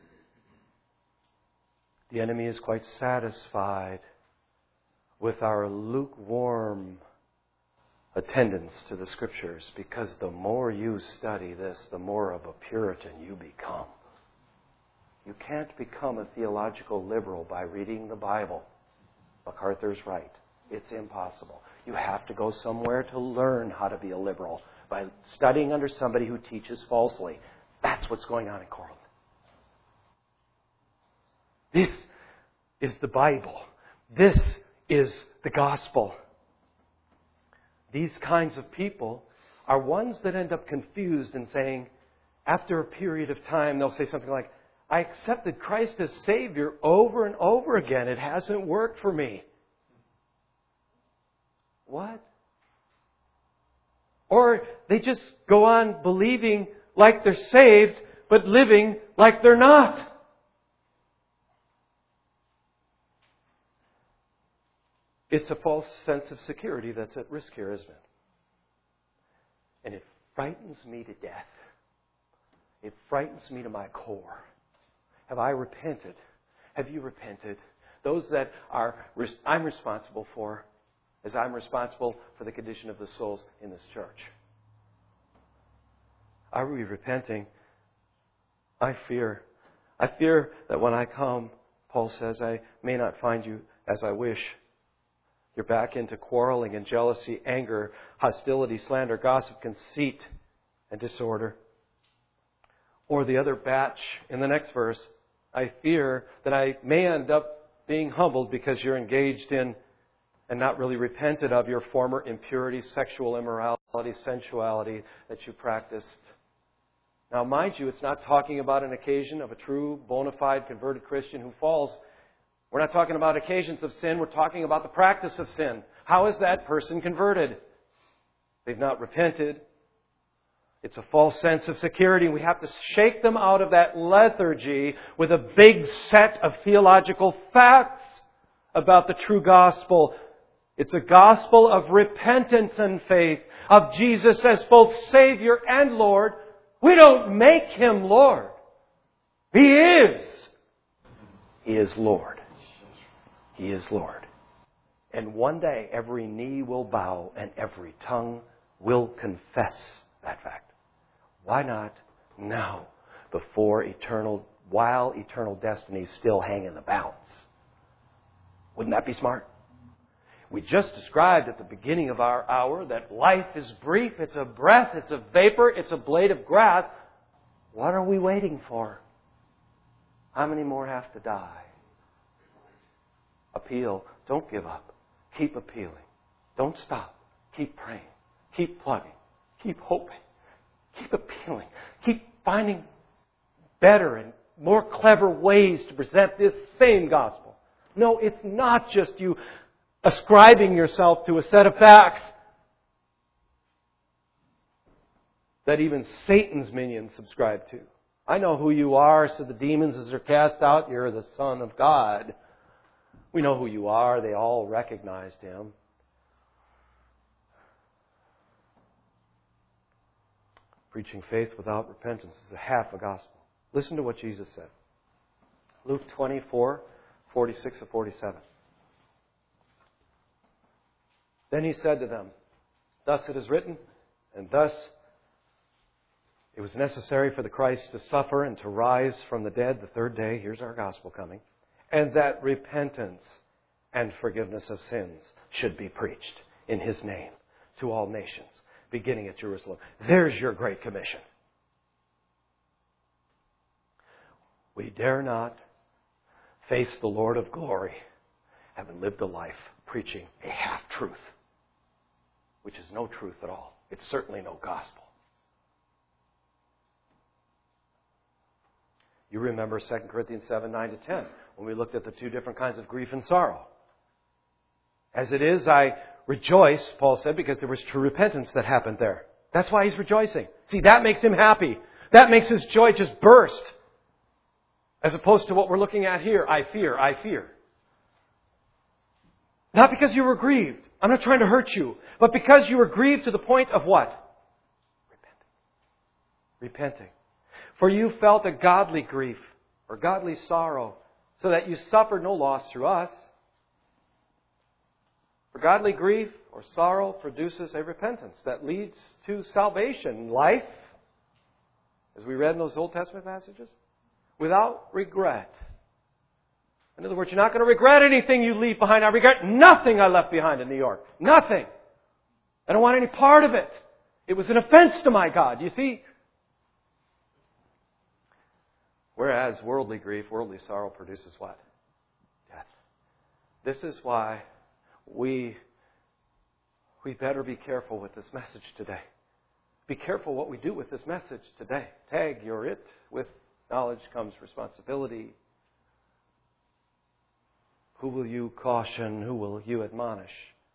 The enemy is quite satisfied with our lukewarm attendance to the Scriptures, because the more you study this, the more of a Puritan you become. You can't become a theological liberal by reading the Bible. MacArthur's right. It's impossible. You have to go somewhere to learn how to be a liberal by studying under somebody who teaches falsely. That's what's going on in Corinth. This is the Bible. This is the gospel. These kinds of people are ones that end up confused and saying, after a period of time, they'll say something like, I accepted Christ as Savior over and over again. It hasn't worked for me. What? Or they just go on believing like they're saved, but living like they're not. It's a false sense of security that's at risk here, isn't it? And it frightens me to death. It frightens me to my core. Have I repented? Have you repented? Those that I'm responsible for, as I'm responsible for the condition of the souls in this church. Are we repenting? I fear that when I come, Paul says, I may not find you as I wish. You're back into quarreling and jealousy, anger, hostility, slander, gossip, conceit, and disorder. Or the other batch in the next verse, I fear that I may end up being humbled because you're engaged in and not really repented of your former impurity, sexual immorality, sensuality that you practiced. Now, mind you, it's not talking about an occasion of a true, bona fide, converted Christian who falls. We're not talking about occasions of sin. We're talking about the practice of sin. How is that person converted? They've not repented. It's a false sense of security. We have to shake them out of that lethargy with a big set of theological facts about the true gospel. It's a gospel of repentance and faith, of Jesus as both Savior and Lord. We don't make Him Lord. He is. He is Lord. He is Lord. And one day every knee will bow and every tongue will confess that fact. Why not now, while eternal destinies still hang in the balance? Wouldn't that be smart? We just described at the beginning of our hour that life is brief, it's a breath, it's a vapor, it's a blade of grass. What are we waiting for? How many more have to die? Appeal. Don't give up. Keep appealing. Don't stop. Keep praying. Keep plugging. Keep hoping. Keep appealing. Keep finding better and more clever ways to present this same gospel. No, it's not just you ascribing yourself to a set of facts that even Satan's minions subscribe to. I know who you are, said the demons as they're cast out. You're the Son of God. We know who you are. They all recognized Him. Preaching faith without repentance is a half a gospel. Listen to what Jesus said. Luke 24:46-47. Then He said to them, thus it is written, and thus it was necessary for the Christ to suffer and to rise from the dead the third day. Here's our gospel coming. And that repentance and forgiveness of sins should be preached in His name to all nations, beginning at Jerusalem. There's your Great Commission. We dare not face the Lord of glory having lived a life preaching a half-truth, which is no truth at all. It's certainly no gospel. You remember 2 Corinthians 7:9-10, when we looked at the two different kinds of grief and sorrow. As it is, I rejoice, Paul said, because there was true repentance that happened there. That's why he's rejoicing. See, that makes him happy. That makes his joy just burst. As opposed to what we're looking at here, I fear, I fear. Not because you were grieved. I'm not trying to hurt you. But because you were grieved to the point of what? Repenting. For you felt a godly grief or godly sorrow, so that you suffered no loss through us. For godly grief or sorrow produces a repentance that leads to salvation, life, as we read in those Old Testament passages, without regret. In other words, you're not going to regret anything you leave behind. I regret nothing I left behind in New York. Nothing. I don't want any part of it. It was an offense to my God. You see? Whereas worldly grief, worldly sorrow produces what? Death. This is why we better be careful with this message today. Be careful what we do with this message today. Tag your it. With knowledge comes responsibility. Who will you caution? Who will you admonish?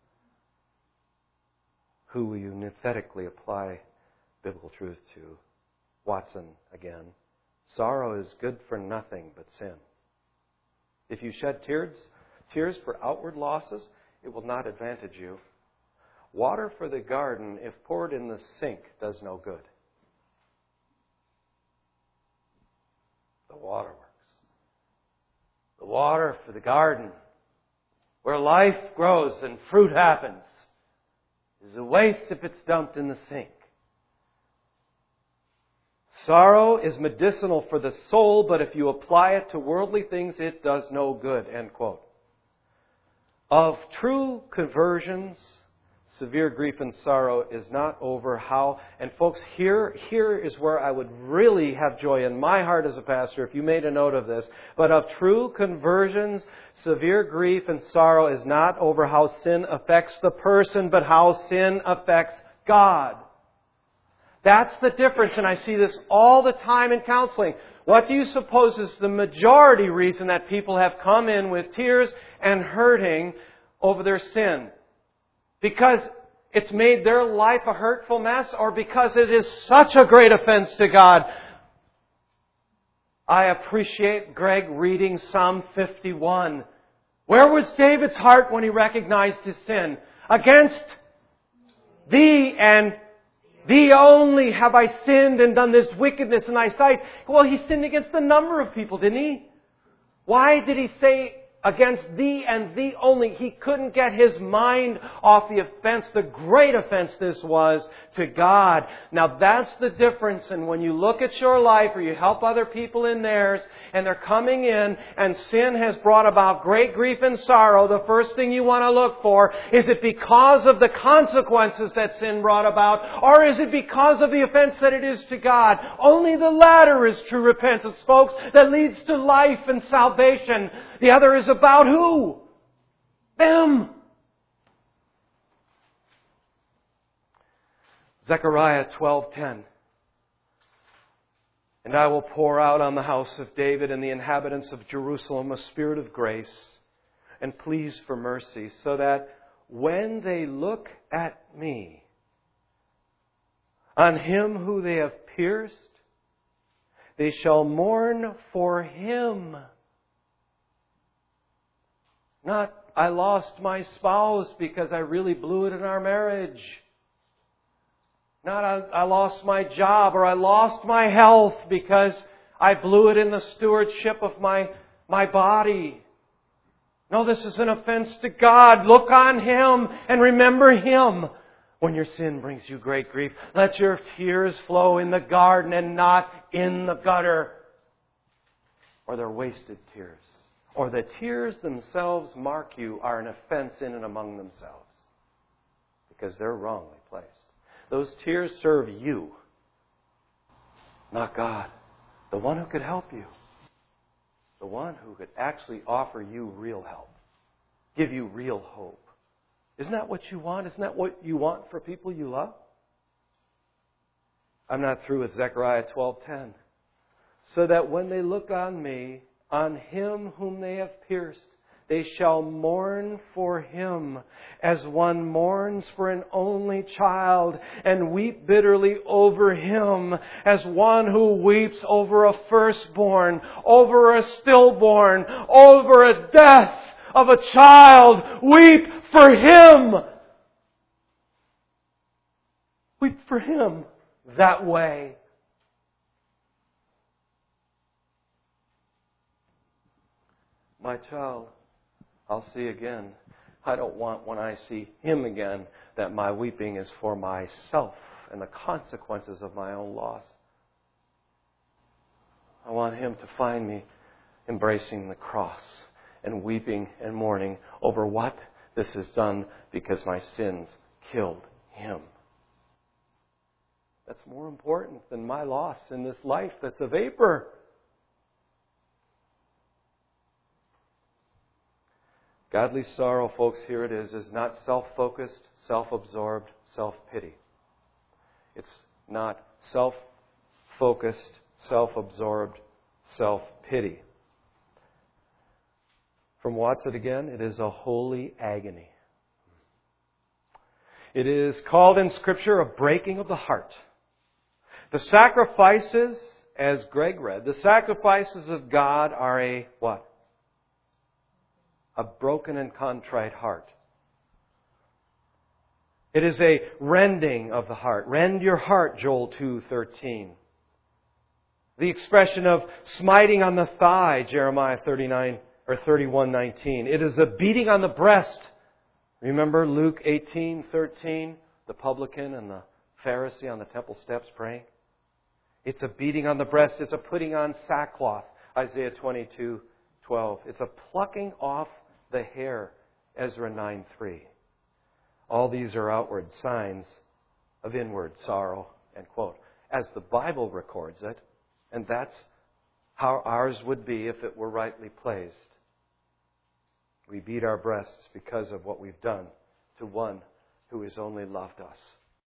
Who will you emphatically apply biblical truth to? Watson again. Sorrow is good for nothing but sin. If you shed tears for outward losses, it will not advantage you. Water for the garden, if poured in the sink, does no good. The waterworks. The water for the garden, where life grows and fruit happens, is a waste if it's dumped in the sink. Sorrow is medicinal for the soul, but if you apply it to worldly things, it does no good. End quote. Of true conversions, severe grief and sorrow is not over how. And folks, here is where I would really have joy in my heart as a pastor if you made a note of this. But of true conversions, severe grief and sorrow is not over how sin affects the person, but how sin affects God. That's the difference, and I see this all the time in counseling. What do you suppose is the majority reason that people have come in with tears and hurting over their sin? Because it's made their life a hurtful mess, or because it is such a great offense to God? I appreciate Greg reading Psalm 51 Where was David's heart when he recognized his sin? Against Thee and Thee only have I sinned and done this wickedness in Thy sight. Well, he sinned against a number of people, didn't he? Why did he say against Thee and Thee only? He couldn't get his mind off the offense, the great offense this was to God. Now that's the difference. And when you look at your life or you help other people in theirs and they're coming in and sin has brought about great grief and sorrow, the first thing you want to look for, is it because of the consequences that sin brought about, or is it because of the offense that it is to God? Only the latter is true repentance, folks, that leads to life and salvation. The other is about who? Them. Zechariah 12:10. And I will pour out on the house of David and the inhabitants of Jerusalem a spirit of grace and pleas for mercy, so that when they look at me, on him who they have pierced, they shall mourn for him. Not, I lost my spouse because I really blew it in our marriage. Not, I lost my job or I lost my health because I blew it in the stewardship of my body. No, this is an offense to God. Look on Him and remember Him when your sin brings you great grief. Let your tears flow in the garden and not in the gutter. Or they're wasted tears. Or the tears themselves mark you are an offense in and among themselves. Because they're wrongly placed. Those tears serve you, not God. The one who could help you. The one who could actually offer you real help. Give you real hope. Isn't that what you want? Isn't that what you want for people you love? I'm not through with Zechariah 12:10. So that when they look on me, on him whom they have pierced, they shall mourn for him as one mourns for an only child and weep bitterly over him as one who weeps over a firstborn, over a stillborn, over a death of a child. Weep for him. Weep for him that way. My child, I'll see again. I don't want when I see him again that my weeping is for myself and the consequences of my own loss. I want him to find me embracing the cross and weeping and mourning over what this has done because my sins killed him. That's more important than my loss in this life that's a vapor. Godly sorrow, folks, here it is not self-focused, self-absorbed, self-pity. It's not self-focused, self-absorbed, self-pity. From Watson again, it is a holy agony. It is called in Scripture a breaking of the heart. The sacrifices, as Greg read, the sacrifices of God are a what? A broken and contrite heart. It is a rending of the heart. Rend your heart, Joel 2:13. The expression of smiting on the thigh, Jeremiah 31:19. It is a beating on the breast. Remember Luke 18:13, the publican and the Pharisee on the temple steps praying? It's a beating on the breast. It's a putting on sackcloth, Isaiah 22:12. It's a plucking off the hair, Ezra 9:3. All these are outward signs of inward sorrow, end quote, as the Bible records it, and that's how ours would be if it were rightly placed. We beat our breasts because of what we've done to one who has only loved us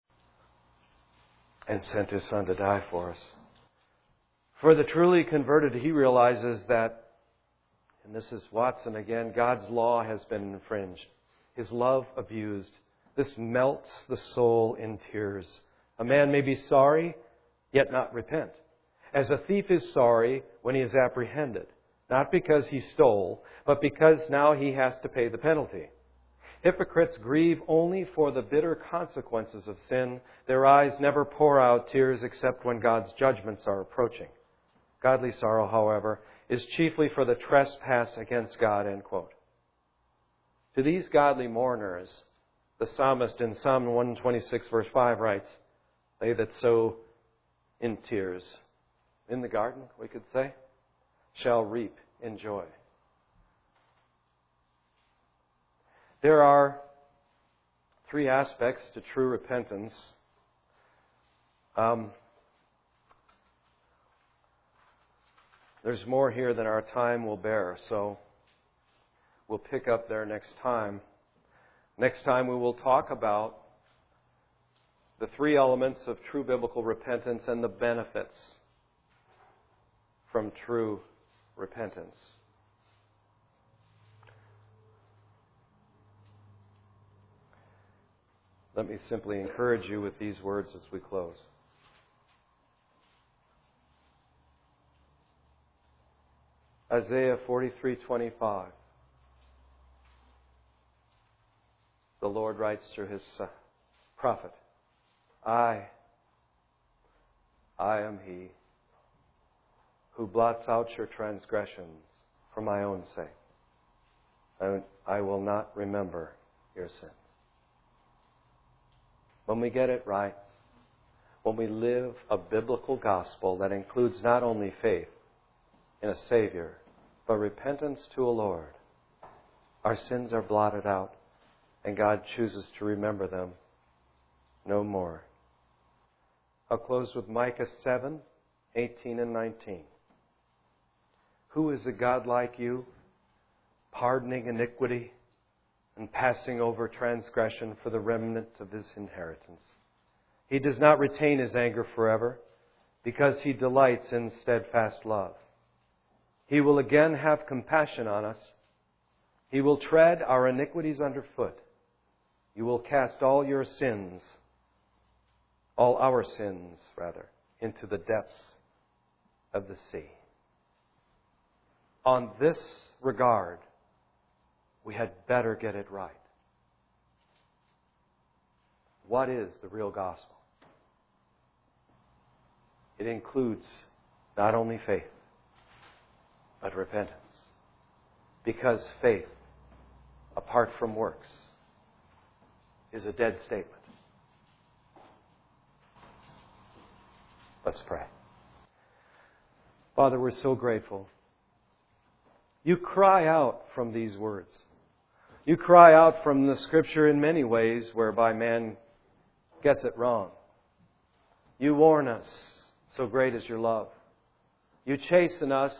and sent His Son to die for us. For the truly converted, he realizes that, and this is Watson again, God's law has been infringed. His love abused. This melts the soul in tears. A man may be sorry, yet not repent. As a thief is sorry when he is apprehended, Not because he stole, but because now he has to pay the penalty. Hypocrites grieve only for the bitter consequences of sin. Their eyes never pour out tears except when God's judgments are approaching. Godly sorrow, however, is chiefly for the trespass against God, end quote. To these godly mourners, the psalmist in Psalm 126, verse 5 writes, "They that sow in tears, in the garden, we could say, shall reap in joy." There are three aspects to true repentance. There's more here than our time will bear, so we'll pick up there next time. Next time we will talk about the three elements of true biblical repentance and the benefits from true repentance. Let me simply encourage you with these words as we close. Isaiah 43:25. The Lord writes through His prophet, I am He who blots out your transgressions for my own sake. And I will not remember your sins. When we get it right, when we live a biblical gospel that includes not only faith in a Savior, but repentance to a Lord, our sins are blotted out, and God chooses to remember them no more. I'll close with Micah 7:18 and 19. Who is a God like you, pardoning iniquity and passing over transgression for the remnant of His inheritance? He does not retain His anger forever, because He delights in steadfast love. He will again have compassion on us. He will tread our iniquities underfoot. You will cast all our sins, into the depths of the sea. On this regard, we had better get it right. What is the real gospel? It includes not only faith, but repentance. Because faith, apart from works, is a dead statement. Let's pray. Father, we're so grateful. You cry out from these words. You cry out from the Scripture in many ways whereby man gets it wrong. You warn us, so great is your love. You chasten us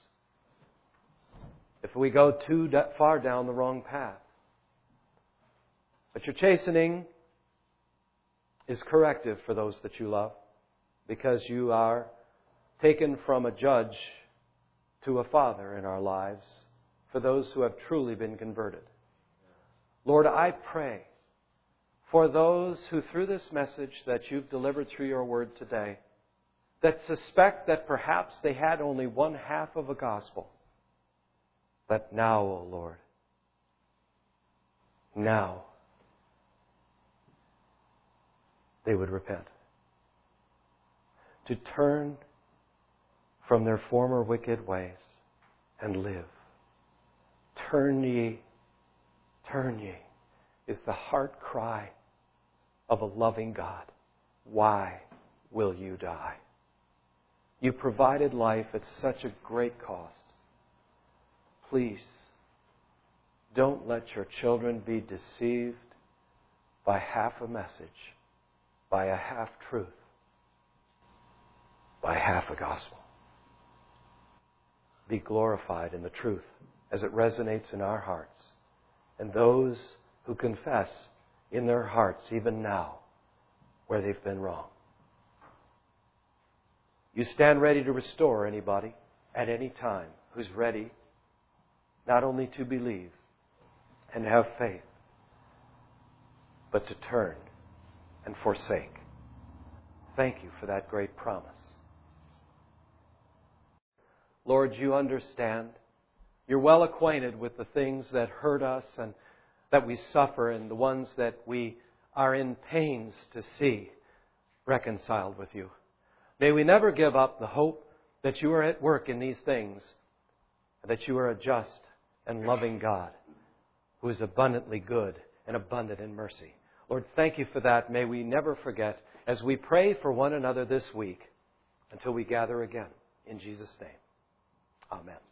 if we go too far down the wrong path. But your chastening is corrective for those that you love, because you are taken from a judge to a father in our lives for those who have truly been converted. Lord, I pray for those who, through this message that you've delivered through your word today, that suspect that perhaps they had only one half of a gospel, that now, O Lord, now they would repent. To turn from their former wicked ways and live. Turn ye, is the heart cry of a loving God. Why will you die? You provided life at such a great cost. Please, don't let your children be deceived by half a message, by a half-truth, by half a gospel. Be glorified in the truth as it resonates in our hearts. And those who confess in their hearts, even now, where they've been wrong. You stand ready to restore anybody at any time who's ready not only to believe and have faith, but to turn and forsake. Thank you for that great promise. Lord, you understand You're well acquainted with the things that hurt us and that we suffer and the ones that we are in pains to see reconciled with you. May we never give up the hope that you are at work in these things, that you are a just and loving God who is abundantly good and abundant in mercy. Lord, thank you for that. May we never forget as we pray for one another this week until we gather again. In Jesus' name, amen.